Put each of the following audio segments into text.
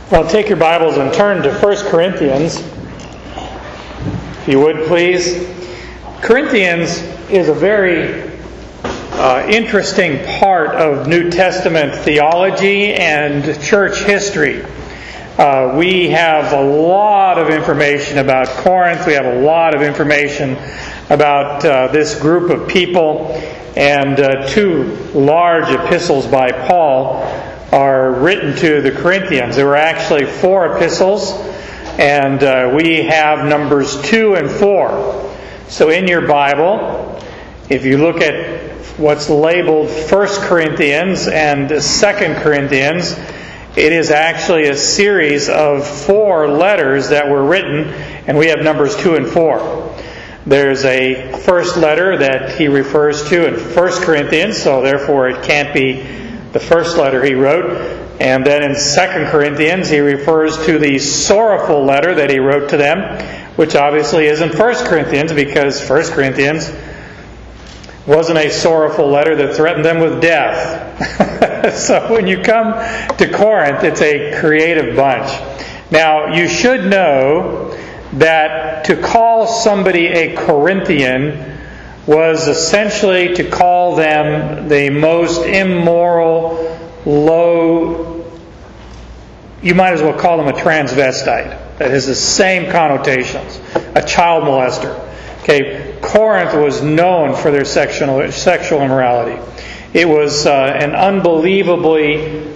Well, take your Bibles and turn to 1 Corinthians, if you would, please. Corinthians is a very interesting part of New Testament theology and church history. We have a lot of information about Corinth. We have a lot of information about this group of people. And two large epistles by Paul are written to the Corinthians. There were actually 4 epistles, and we have numbers 2 and 4. So in your Bible, if you look at what's labeled 1 Corinthians and 2 Corinthians, it is actually a series of 4 letters that were written, and we have numbers 2 and 4. There's a first letter that he refers to in 1 Corinthians, so therefore it can't be the first letter he wrote. And then in 2 Corinthians, he refers to the sorrowful letter that he wrote to them, which obviously isn't 1 Corinthians, because 1 Corinthians wasn't a sorrowful letter that threatened them with death. So when you come to Corinth, it's a creative bunch. Now, you should know that to call somebody a Corinthian was essentially to call them the most immoral, low, you might as well call them a transvestite. That has the same connotations. A child molester. Okay, Corinth was known for their sexual immorality. It was an unbelievably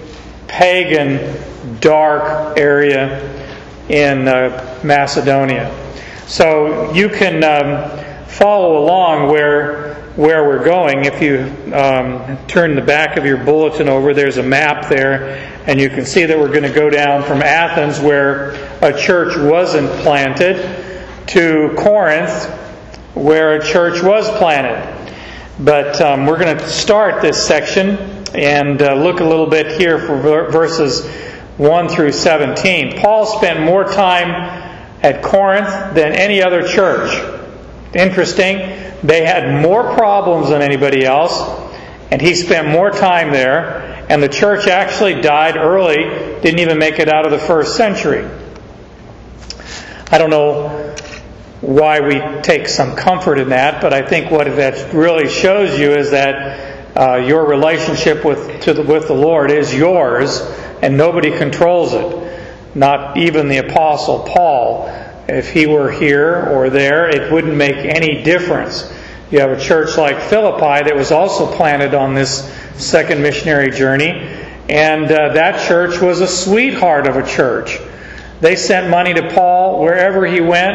pagan, dark area in Macedonia. So you can follow along where we're going. If you turn the back of your bulletin over, there's a map there, and you can see that we're going to go down from Athens, where a church wasn't planted, to Corinth, where a church was planted. But we're going to start this section and look a little bit here for verses 1 through 17. Paul spent more time at Corinth than any other church. Interesting. They had more problems than anybody else, and he spent more time there, and the church actually died early, didn't even make it out of the first century. I don't know why we take some comfort in that, but I think what that really shows you is that your relationship with the Lord is yours, and nobody controls it. Not even the Apostle Paul. If he were here or there, it wouldn't make any difference. You have a church like Philippi that was also planted on this second missionary journey, and that church was a sweetheart of a church. They sent money to Paul wherever he went.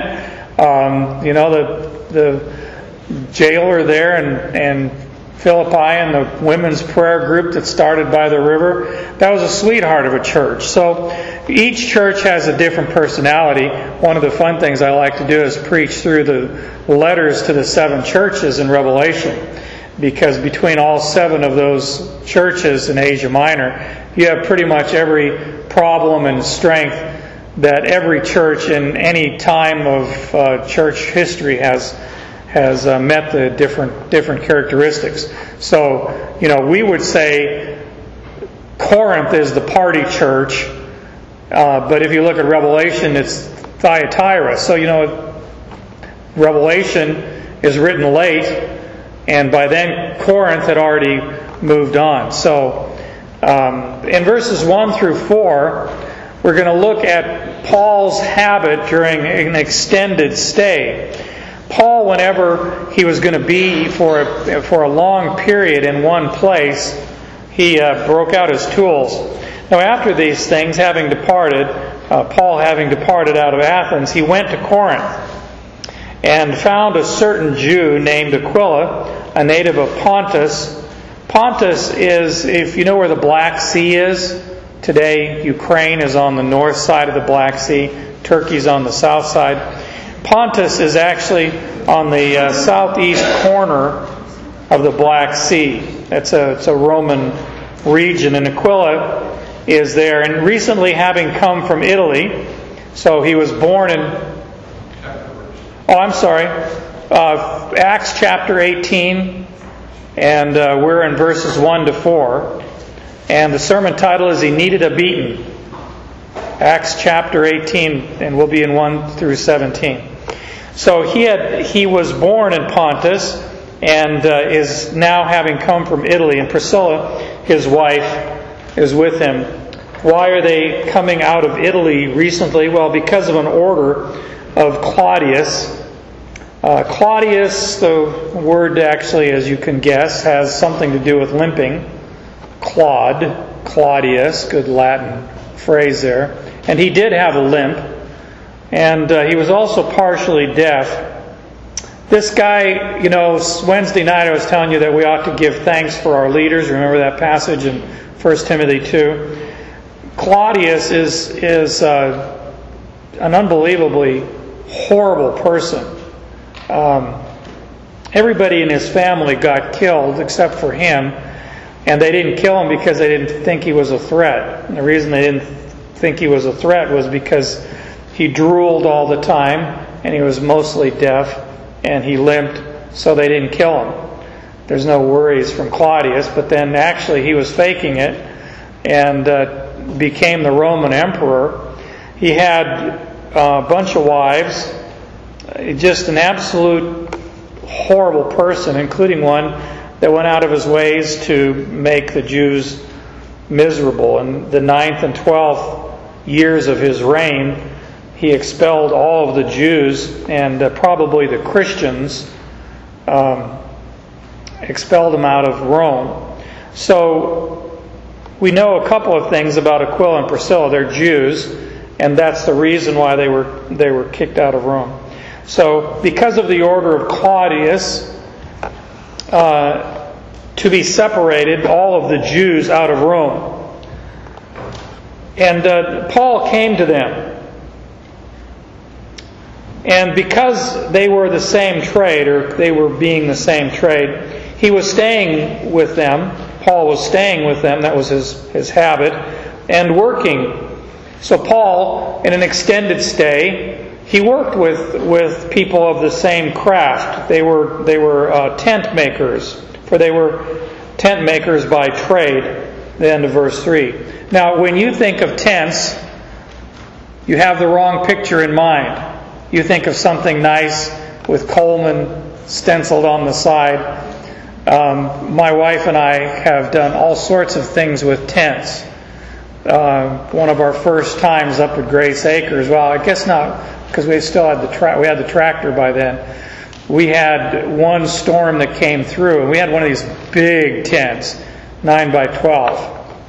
The jailer there and Philippi and the women's prayer group that started by the river, that was a sweetheart of a church. So each church has a different personality. One of the fun things I like to do is preach through the letters to the 7 churches in Revelation, because between all 7 of those churches in Asia Minor, you have pretty much every problem and strength that every church in any time of church history has met the different characteristics. So, we would say Corinth is the party church, but if you look at Revelation, it's Thyatira. So, Revelation is written late, and by then Corinth had already moved on. So, in verses 1 through 4, we're going to look at Paul's habit during an extended stay. Paul, whenever he was going to be for a long period in one place, he broke out his tools. Now, after these things, Paul having departed out of Athens, he went to Corinth and found a certain Jew named Aquila, a native of Pontus. Pontus is, if you know where the Black Sea is, today Ukraine is on the north side of the Black Sea, Turkey's on the south side. Pontus is actually on the southeast corner of the Black Sea. It's a Roman region, and Aquila is there. And recently, having come from Italy, so he was born in... Acts chapter 18, and we're in verses 1 to 4. And the sermon title is He Needed a Beating. Acts chapter 18, and we'll be in 1 through 17. So he was born in Pontus and is now having come from Italy. And Priscilla, his wife, is with him. Why are they coming out of Italy recently? Well, because of an order of Claudius. Claudius, the word actually, as you can guess, has something to do with limping. Claudius, good Latin phrase there. And he did have a limp. And he was also partially deaf. This guy, Wednesday night I was telling you that we ought to give thanks for our leaders. Remember that passage in 1 Timothy 2? Claudius is an unbelievably horrible person. Everybody in his family got killed except for him, and they didn't kill him because they didn't think he was a threat. And the reason they didn't think he was a threat was because he drooled all the time, and he was mostly deaf, and he limped, so they didn't kill him. There's no worries from Claudius, but then actually he was faking it and became the Roman emperor. He had a bunch of wives, just an absolute horrible person, including one that went out of his ways to make the Jews miserable. In the 9th and 12th years of his reign, he expelled all of the Jews and probably the Christians, expelled them out of Rome. So we know a couple of things about Aquila and Priscilla. They're Jews, and that's the reason why they were kicked out of Rome. So because of the order of Claudius to be separated, all of the Jews out of Rome. And Paul came to them. And because they were the same trade, or they were being the same trade, he was staying with them. Paul was staying with them. That was his habit. And working. So Paul, in an extended stay, he worked with people of the same craft. They were tent makers, for they were tent makers by trade. The end of verse 3. Now, when you think of tents, you have the wrong picture in mind. You think of something nice with Coleman stenciled on the side. My wife and I have done all sorts of things with tents. One of our first times up at Grace Acres, well, I guess not, because we still had we had the tractor by then. We had one storm that came through, and we had one of these big tents, 9 by 12.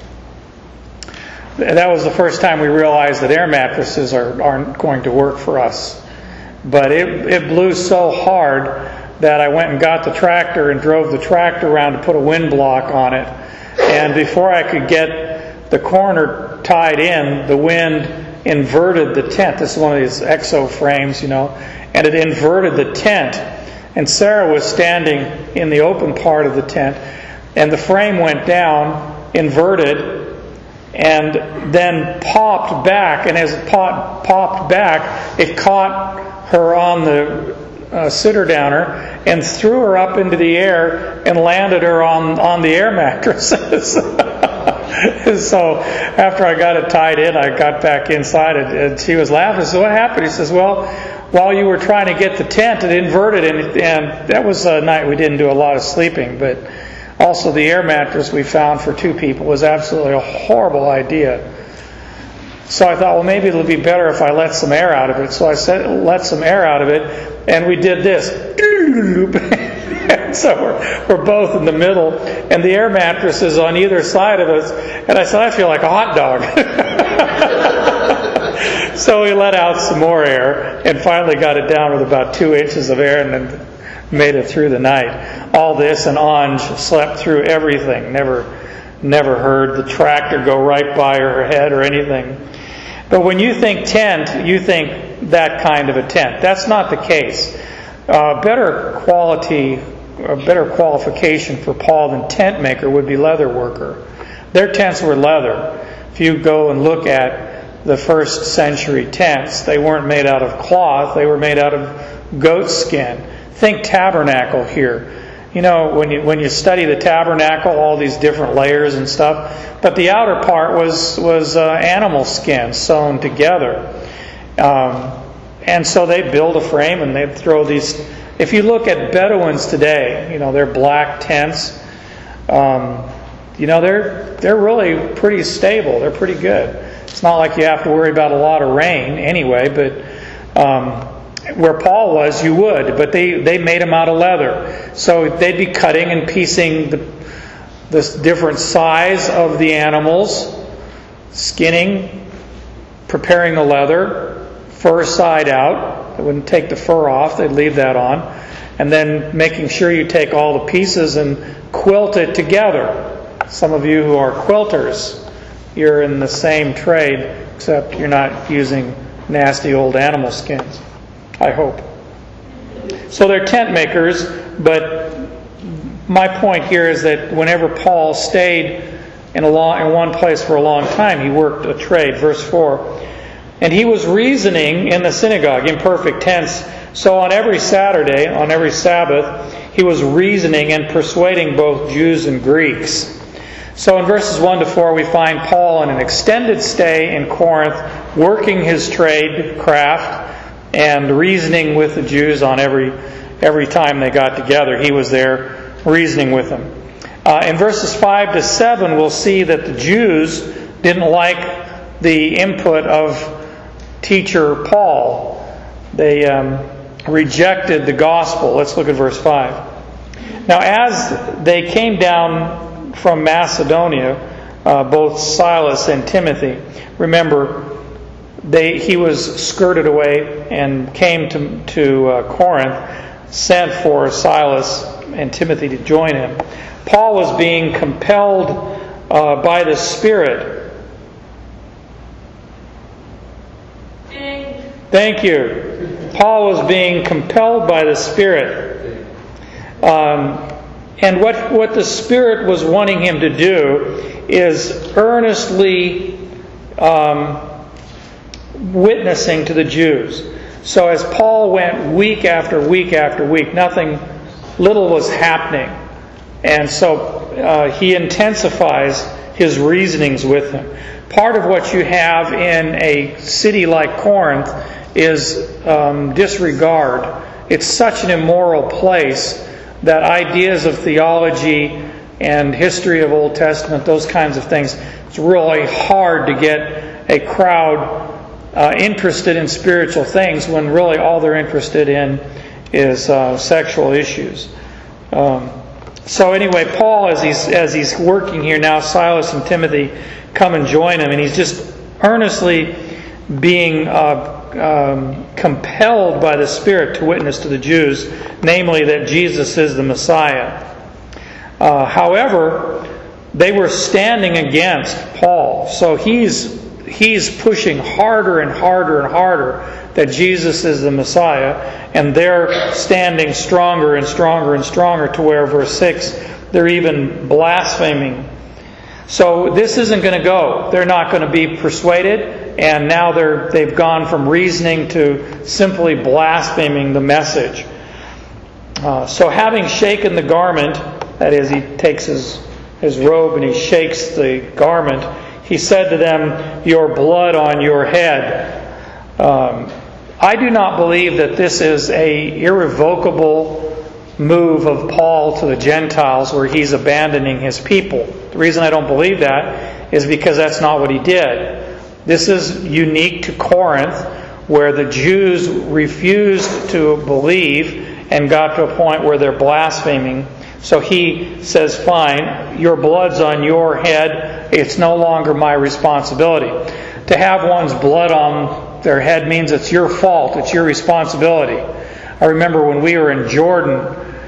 That was the first time we realized that air mattresses aren't going to work for us. But it blew so hard that I went and got the tractor and drove the tractor around to put a wind block on it. And before I could get the corner tied in, the wind inverted the tent. This is one of these exo frames, and it inverted the tent. And Sarah was standing in the open part of the tent, and the frame went down, inverted, and then popped back. And as it popped back, it caught her on the sitter-downer and threw her up into the air and landed her on the air mattresses. So after I got it tied in, I got back inside and she was laughing. So what happened? He says, well, while you were trying to get the tent, it inverted, and that was a night we didn't do a lot of sleeping. But also the air mattress we found for 2 people was absolutely a horrible idea. So I thought, well, maybe it'll be better if I let some air out of it. So I let some air out of it, and we did this. So we're both in the middle, and the air mattress is on either side of us. And I said, I feel like a hot dog. So we let out some more air, and finally got it down with about 2 inches of air, and then made it through the night. All this, and Anj slept through everything. Never heard the tractor go right by her head or anything. But when you think tent, you think that kind of a tent. That's not the case. Better qualification for Paul than tent maker would be leather worker. Their tents were leather. If you go and look at the first century tents, they weren't made out of cloth. They were made out of goat skin. Think tabernacle here. when you study the tabernacle, all these different layers and stuff. But the outer part was animal skin sewn together. And so they build a frame and they throw these. If you look at Bedouins today, their black tents, they're really pretty stable. They're pretty good. It's not like you have to worry about a lot of rain anyway, but where Paul was, you would. But they made them out of leather. So they'd be cutting and piecing the different size of the animals, skinning, preparing the leather, fur side out. They wouldn't take the fur off. They'd leave that on. And then making sure you take all the pieces and quilt it together. Some of you who are quilters, you're in the same trade, except you're not using nasty old animal skins, I hope. So they're tent makers, but my point here is that whenever Paul stayed in one place for a long time, he worked a trade. Verse 4. And he was reasoning in the synagogue, imperfect tense. So on every Saturday, on every Sabbath, he was reasoning and persuading both Jews and Greeks. So in verses 1 to 4, we find Paul in an extended stay in Corinth, working his trade craft and reasoning with the Jews on every time they got together. He was there reasoning with them. In verses 5 to 7, we'll see that the Jews didn't like the input of teacher Paul. They rejected the gospel. Let's look at verse 5. Now, as they came down from Macedonia, both Silas and Timothy, remember, he was skirted away and came to Corinth, sent for Silas and Timothy to join him. Paul was being compelled by the Spirit. Thank you. Paul was being compelled by the Spirit. And what the Spirit was wanting him to do is earnestly witnessing to the Jews. So as Paul went week after week after week, little was happening. And so he intensifies his reasonings with them. Part of what you have in a city like Corinth is disregard. It's such an immoral place that ideas of theology and history of Old Testament, those kinds of things, it's really hard to get a crowd interested in spiritual things when really all they're interested in is sexual issues. So anyway, Paul, as he's working here now, Silas and Timothy come and join him, and he's just earnestly being compelled by the Spirit to witness to the Jews, namely that Jesus is the Messiah. However, they were standing against Paul, so he's pushing harder and harder and harder that Jesus is the Messiah, and they're standing stronger and stronger and stronger to where, verse 6, they're even blaspheming. So this isn't going to go. They're not going to be persuaded, and now they've gone from reasoning to simply blaspheming the message. So having shaken the garment, that is, he takes his robe and he shakes the garment, he said to them, "Your blood on your head." I do not believe that this is a irrevocable move of Paul to the Gentiles where he's abandoning his people. The reason I don't believe that is because that's not what he did. This is unique to Corinth, where the Jews refused to believe and got to a point where they're blaspheming. So he says, fine, your blood's on your head. It's no longer my responsibility. To have one's blood on their head means it's your fault. It's your responsibility. I remember when we were in Jordan,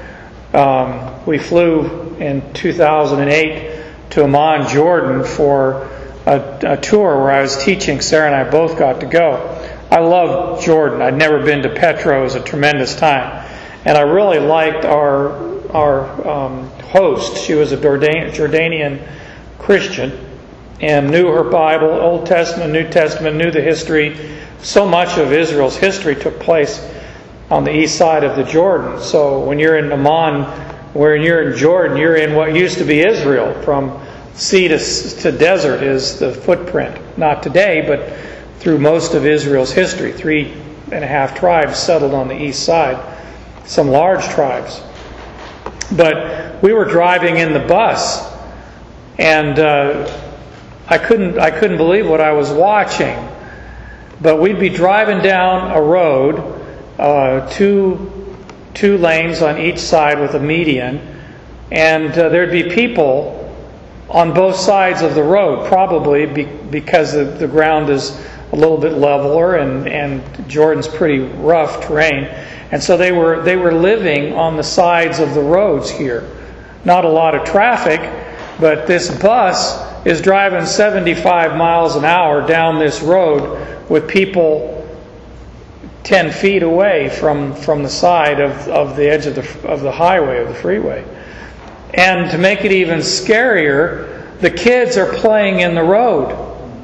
we flew in 2008 to Amman, Jordan for a tour where I was teaching. Sarah and I both got to go. I love Jordan. I'd never been to Petra. It was a tremendous time. And I really liked our host. She was a Jordanian Christian and knew her Bible, Old Testament, New Testament, knew the history. So much of Israel's history took place on the east side of the Jordan. So when you're in Amman, When you're in Jordan, you're in what used to be Israel. From sea to desert is the footprint. Not today, but through most of Israel's history. 3.5 tribes settled on the east side. Some large tribes. But we were driving in the bus, and I couldn't believe what I was watching. But we'd be driving down a road, two lanes on each side with a median, and there'd be people on both sides of the road, probably because the ground is a little bit leveler and Jordan's pretty rough terrain. And so they were living on the sides of the roads here. Not a lot of traffic, but this bus is driving 75 miles an hour down this road with people 10 feet away from the side of the edge of the highway, of the freeway. And to make it even scarier, the kids are playing in the road.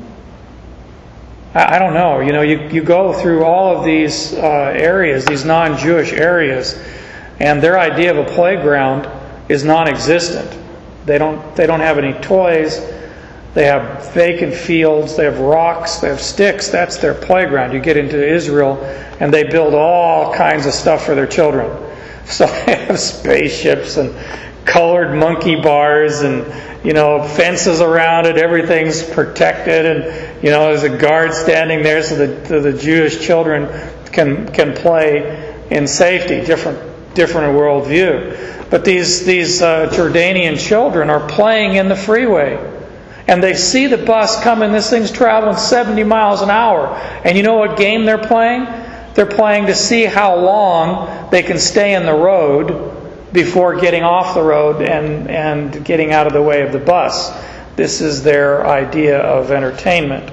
I don't know. You go through all of these areas, these non-Jewish areas, and their idea of a playground is non-existent. They don't have any toys. They have vacant fields. They have rocks. They have sticks. That's their playground. You get into Israel, and they build all kinds of stuff for their children. So they have spaceships and colored monkey bars and fences around it. Everything's protected, and there's a guard standing there so the Jewish children can play in safety. Different worldview. But these Jordanian children are playing in the freeway, and they see the bus coming. This thing's traveling 70 miles an hour, and you know what game they're playing? They're playing to see how long they can stay in the road before getting off the road and getting out of the way of the bus. This is their idea of entertainment.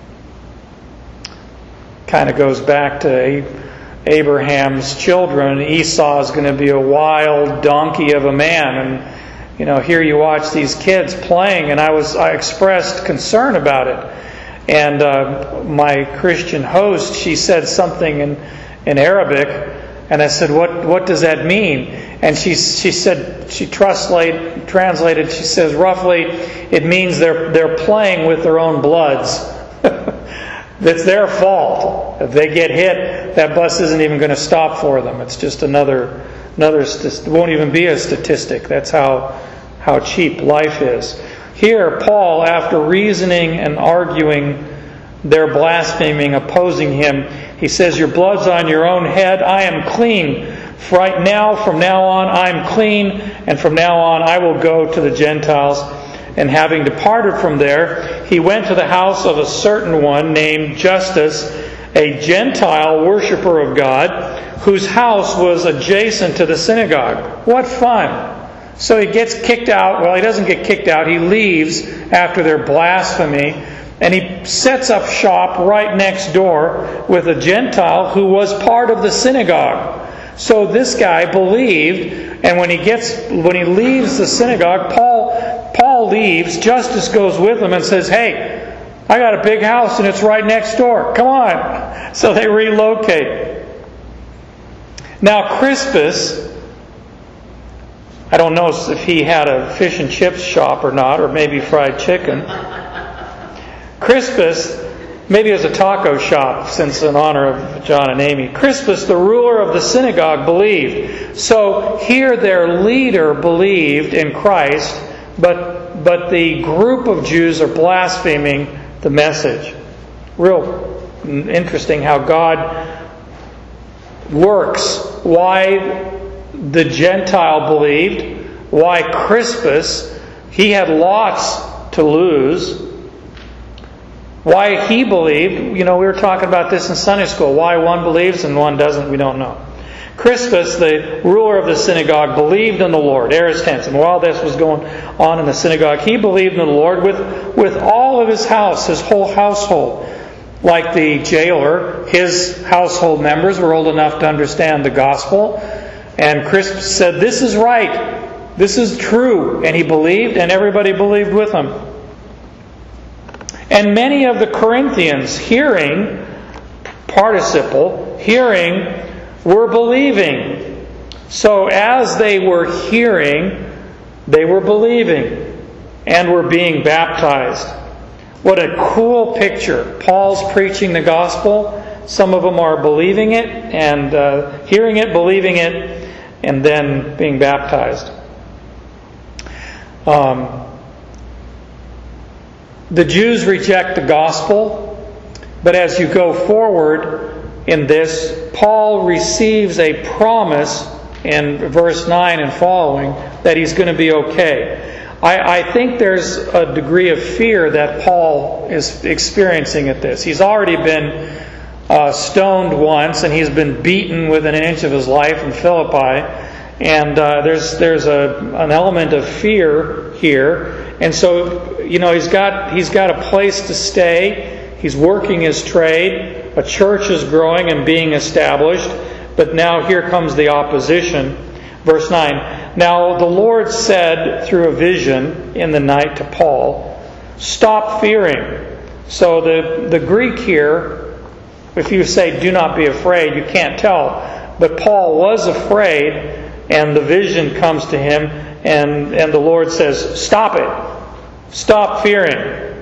Kind of goes back to Abraham's children. Esau is going to be a wild donkey of a man. And, here you watch these kids playing, and I expressed concern about it. And my Christian host, she said something in Arabic, and I said, "What does that mean?" And she said, she translated, she says, roughly, it means they're playing with their own bloods. It's their fault. If they get hit, that bus isn't even going to stop for them. It's just another it won't even be a statistic. That's how cheap life is. Here, Paul, after reasoning and arguing their blaspheming, opposing him, he says, "Your blood's on your own head. I am clean. From now on, I'm clean, and from now on I will go to the Gentiles." And having departed from there, he went to the house of a certain one named Justus, a Gentile worshiper of God, whose house was adjacent to the synagogue. What fun! So he gets kicked out. Well, he doesn't get kicked out. He leaves after their blasphemy, and he sets up shop right next door with a Gentile who was part of the synagogue. So this guy believed, and when he leaves the synagogue, Paul leaves. Justus goes with him and says, "Hey, I got a big house and it's right next door. Come on." So they relocate. Now Crispus, I don't know if he had a fish and chips shop or not, or maybe fried chicken. Crispus, maybe it was a taco shop, since in honor of John and Amy. Crispus, the ruler of the synagogue, believed. So here their leader believed in Christ, but the group of Jews are blaspheming the message. Real interesting how God works. Why the Gentile believed, why Crispus, he had lots to lose. Why he believed, we were talking about this in Sunday school. Why one believes and one doesn't, we don't know. Crispus, the ruler of the synagogue, believed in the Lord. Aorist tense. And while this was going on in the synagogue, he believed in the Lord with all of his house, his whole household. Like the jailer, his household members were old enough to understand the gospel. And Crispus said, "This is right. This is true." And he believed, and everybody believed with him. And many of the Corinthians, hearing, were believing. So as they were hearing, they were believing and were being baptized. What a cool picture. Paul's preaching the gospel. Some of them are believing it and hearing it, believing it, and then being baptized. The Jews reject the gospel, but as you go forward in this, Paul receives a promise in verse 9 and following that he's going to be okay. I think there's a degree of fear that Paul is experiencing at this. He's already been stoned once, and he's been beaten within an inch of his life in Philippi. And there's an element of fear here. And so, he's got a place to stay. He's working his trade. A church is growing and being established. But now here comes the opposition. Verse 9. Now the Lord said through a vision in the night to Paul, "Stop fearing." So the Greek here, if you say "do not be afraid," you can't tell. But Paul was afraid, and the vision comes to him, and the Lord says, "Stop it. Stop fearing."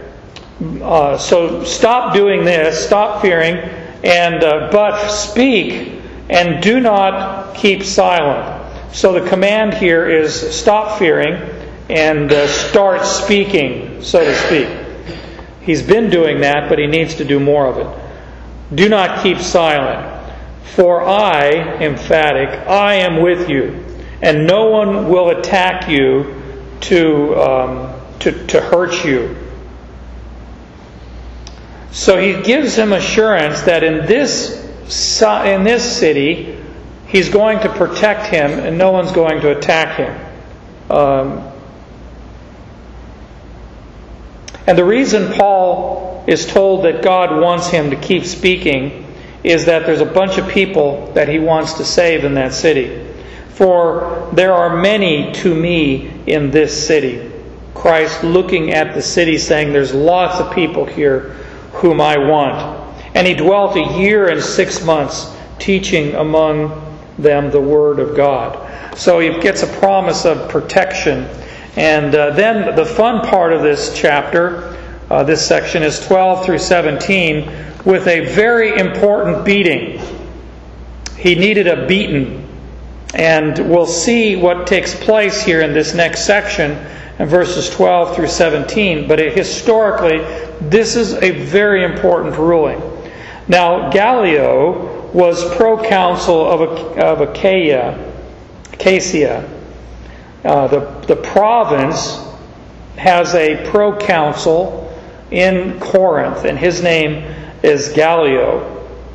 So stop doing this. Stop fearing, and but speak, and do not keep silent. So the command here is stop fearing and start speaking, so to speak. He's been doing that, but he needs to do more of it. Do not keep silent, for I, emphatic, I am with you, and no one will attack you to hurt you. So he gives him assurance that in this city, he's going to protect him, and no one's going to attack him. And the reason Paul is told that God wants him to keep speaking is that there's a bunch of people that he wants to save in that city. For there are many to me in this city. Christ looking at the city saying, there's lots of people here whom I want. And he dwelt 1 year and 6 months teaching among them the Word of God. So he gets a promise of protection. And then the fun part of this chapter, this section, is 12 through 17, with a very important beating. He needed a beating. And we'll see what takes place here in this next section in verses 12 through 17. But historically, this is a very important ruling. Now, Gallio was proconsul of Achaia. The province has a proconsul in Corinth, and his name is Gallio.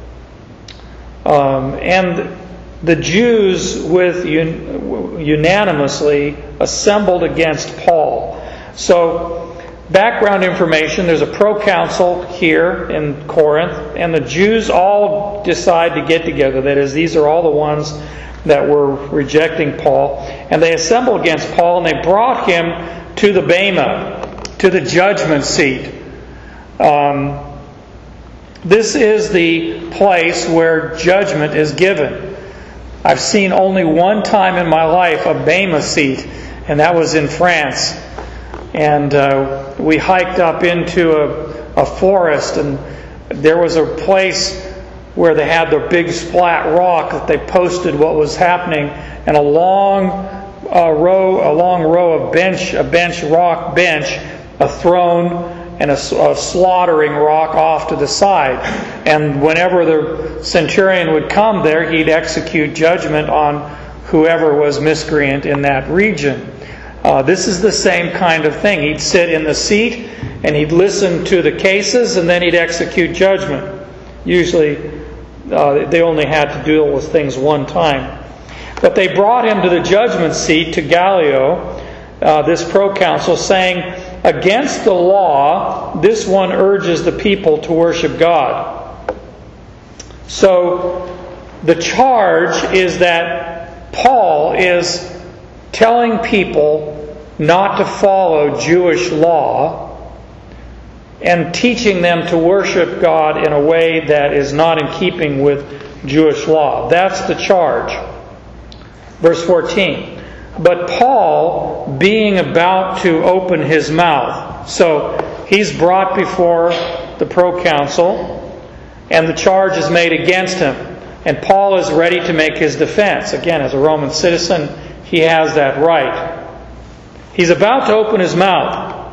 And the Jews unanimously assembled against Paul. So, background information, there's a proconsul here in Corinth, and the Jews all decide to get together. That is, these are all the ones that were rejecting Paul. And they assemble against Paul, and they brought him to the Bema, to the judgment seat. This is the place where judgment is given. I've seen only one time in my life a Bema seat, and that was in France. And we hiked up into a forest, and there was a place where they had the big flat rock that they posted what was happening, and a long row of rock bench, a throne, and a slaughtering rock off to the side. And whenever the centurion would come there, he'd execute judgment on whoever was miscreant in that region. This is the same kind of thing. He'd sit in the seat and he'd listen to the cases, and then he'd execute judgment. Usually they only had to deal with things one time. But they brought him to the judgment seat, to Gallio, this proconsul, saying, against the law, this one urges the people to worship God. So the charge is that Paul is telling people not to follow Jewish law and teaching them to worship God in a way that is not in keeping with Jewish law. That's the charge. Verse 14. But Paul, being about to open his mouth. So he's brought before the proconsul, and the charge is made against him. And Paul is ready to make his defense. Again, as a Roman citizen, he has that right. He's about to open his mouth.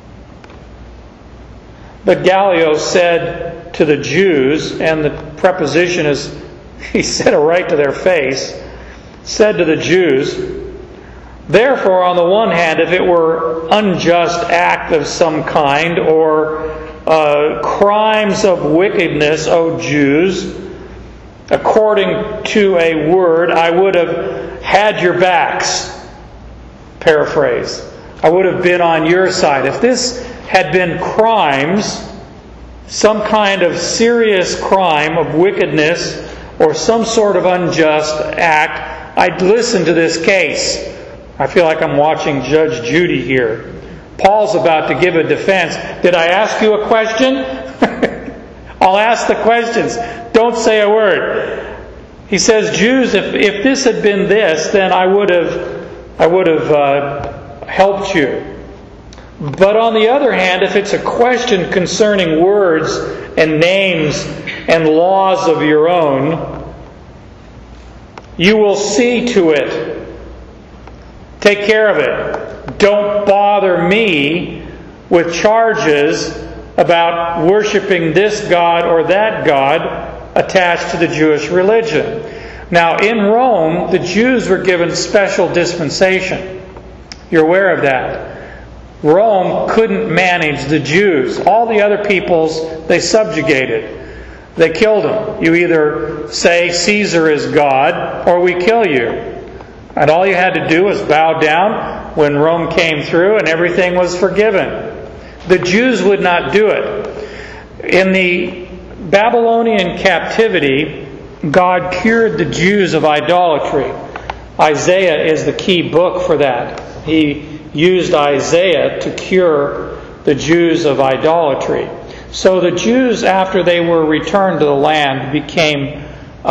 But Gallio said to the Jews, and the preposition is, he said it right to their face, said to the Jews, therefore, on the one hand, if it were unjust act of some kind, or crimes of wickedness, O Jews, according to a word, I would have had your backs. Paraphrase. I would have been on your side. If this had been crimes, some kind of serious crime of wickedness, or some sort of unjust act, I'd listen to this case. I feel like I'm watching Judge Judy here. Paul's about to give a defense. Did I ask you a question? I'll ask the questions. Don't say a word. He says, Jews, if this had been this, then I would have helped you. But on the other hand, if it's a question concerning words and names and laws of your own, you will see to it. Take care of it. Don't bother me with charges about worshiping this God or that God attached to the Jewish religion. Now, in Rome, the Jews were given special dispensation. You're aware of that. Rome couldn't manage the Jews. All the other peoples, they subjugated. They killed them. You either say Caesar is God, or we kill you. And all you had to do was bow down when Rome came through, and everything was forgiven. The Jews would not do it. In the Babylonian captivity, God cured the Jews of idolatry. Isaiah is the key book for that. He used Isaiah to cure the Jews of idolatry. So the Jews, after they were returned to the land, became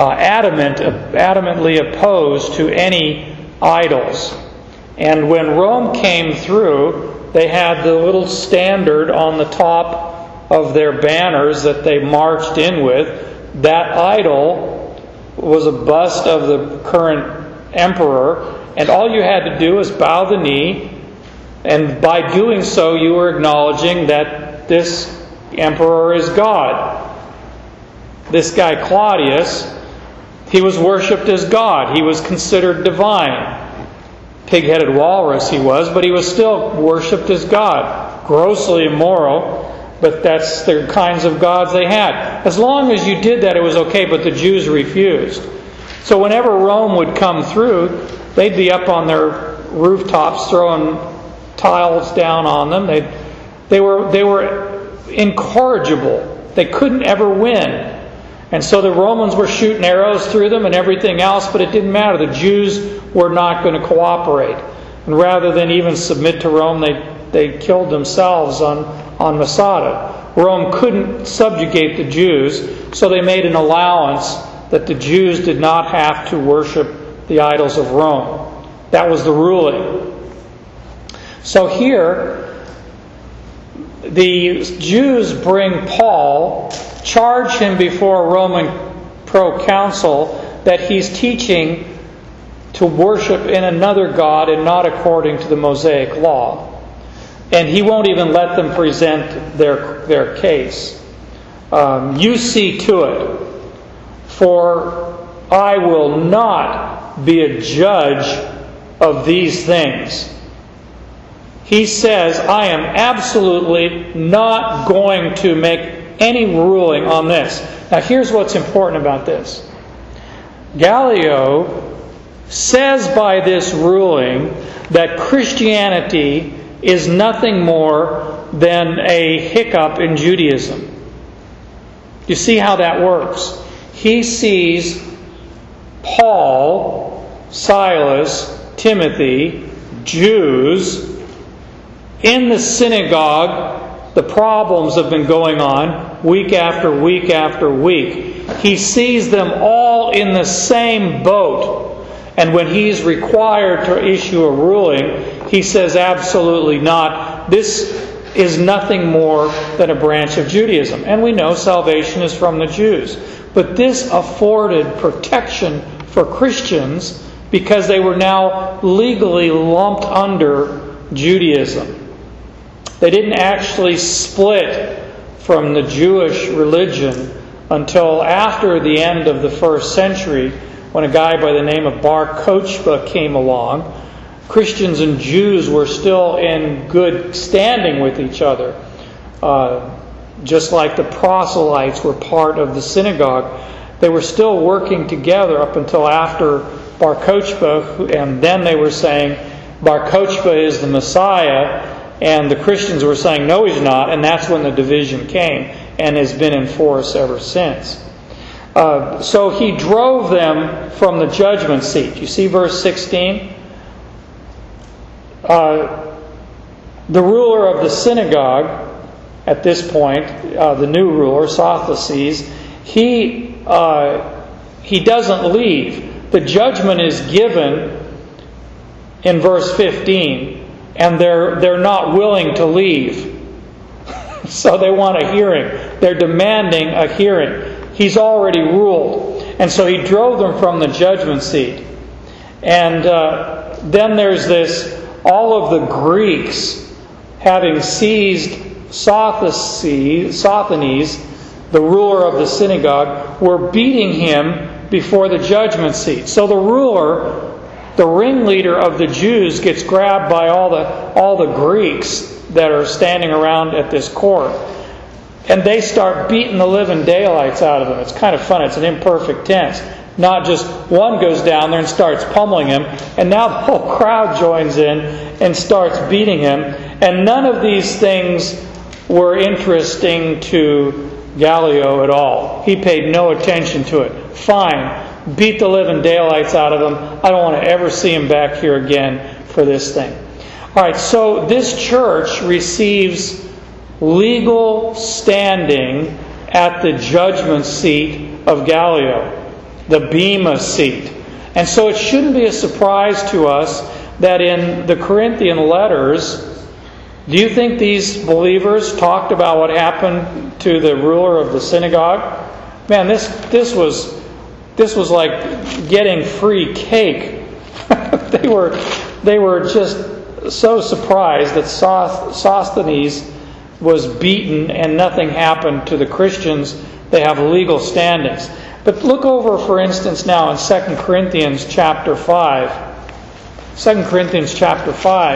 adamantly opposed to any idols. And when Rome came through, they had the little standard on the top of their banners that they marched in with. That idol was a bust of the current emperor, and all you had to do was bow the knee, and by doing so you were acknowledging that this emperor is God. This guy Claudius, he was worshipped as God. He was considered divine. Pig-headed walrus he was, but he was still worshipped as God. Grossly immoral, but that's the kinds of gods they had. As long as you did that, it was okay, but the Jews refused. So whenever Rome would come through, they'd be up on their rooftops throwing tiles down on them. They were incorrigible. They couldn't ever win. And so the Romans were shooting arrows through them and everything else, but it didn't matter. The Jews were not going to cooperate. And rather than even submit to Rome, they killed themselves on Masada. Rome couldn't subjugate the Jews, so they made an allowance that the Jews did not have to worship the idols of Rome. That was the ruling. So here, the Jews bring Paul, charge him before a Roman proconsul that he's teaching to worship in another god and not according to the Mosaic law. And he won't even let them present their case. You see to it, for I will not be a judge of these things. He says, I am absolutely not going to make any ruling on this. Now here's what's important about this. Gallio says by this ruling that Christianity is nothing more than a hiccup in Judaism. You see how that works? He sees Paul, Silas, Timothy, Jews in the synagogue. The problems have been going on week after week after week. He sees them all in the same boat. And when he's required to issue a ruling, he says absolutely not. This is nothing more than a branch of Judaism. And we know salvation is from the Jews. But this afforded protection for Christians because they were now legally lumped under Judaism. They didn't actually split from the Jewish religion until after the end of the first century, when a guy by the name of Bar Kokhba came along. Christians and Jews were still in good standing with each other, just like the proselytes were part of the synagogue. They were still working together up until after Bar Kokhba, and then they were saying Bar Kokhba is the Messiah, and the Christians were saying no, he's not, and that's when the division came and has been in force ever since. So he drove them from the judgment seat. You see verse 16? The ruler of the synagogue, at this point, the new ruler, Sathnases, he doesn't leave. The judgment is given in verse 15, and they're not willing to leave. So they want a hearing. They're demanding a hearing. He's already ruled. And so he drove them from the judgment seat. And then there's this, all of the Greeks, having seized Sosthenes, the ruler of the synagogue, were beating him before the judgment seat. So the ruler, the ringleader of the Jews, gets grabbed by all the Greeks that are standing around at this court. And they start beating the living daylights out of him. It's kind of fun. It's an imperfect tense. Not just one goes down there and starts pummeling him, and now the whole crowd joins in and starts beating him. And none of these things were interesting to Gallio at all. He paid no attention to it. Fine. Beat the living daylights out of him. I don't want to ever see him back here again for this thing. All right, so this church receives legal standing at the judgment seat of Gallio, the Bema seat. And so it shouldn't be a surprise to us that in the Corinthian letters, do you think these believers talked about what happened to the ruler of the synagogue? Man, this was like getting free cake. They were just so surprised that Sosthenes was beaten and nothing happened to the Christians. They have legal standings. But look over, for instance, now in 2 Corinthians chapter 5. 2 Corinthians chapter 5,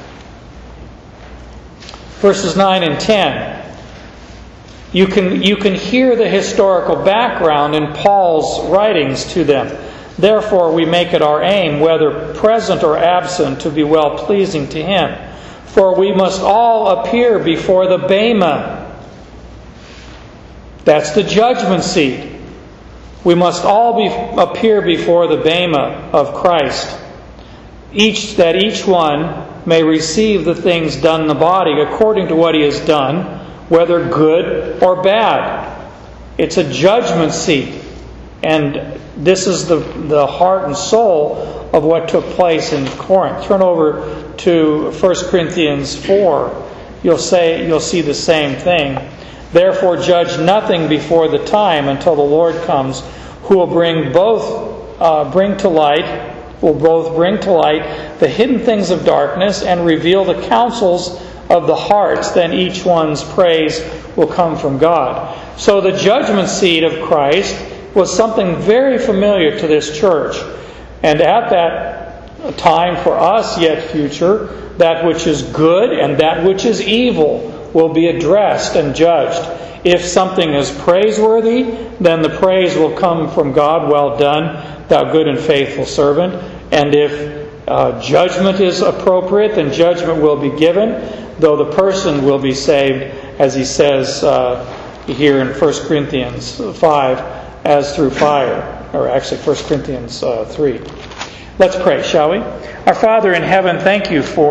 verses 9 and 10. You can hear the historical background in Paul's writings to them. Therefore, we make it our aim, whether present or absent, to be well-pleasing to Him. For we must all appear before the Bema. That's the judgment seat. We must all appear before the Bema of Christ. That each one may receive the things done in the body according to what he has done, whether good or bad. It's a judgment seat. And this is the heart and soul of what took place in Corinth. Turn over to 1 Corinthians 4. You'll see the same thing. Therefore judge nothing before the time until the Lord comes, who will bring to light the hidden things of darkness and reveal the counsels of the hearts. Then each one's praise will come from God. So the judgment seat of Christ was something very familiar to this church. And at that time, for us yet future, that which is good and that which is evil will be addressed and judged. If something is praiseworthy, then the praise will come from God. Well done, thou good and faithful servant. And if judgment is appropriate, then judgment will be given, though the person will be saved, as he says here in 1 Corinthians 5, as through fire. Or actually 1 Corinthians 3. Let's pray, shall we? Our Father in heaven, thank you for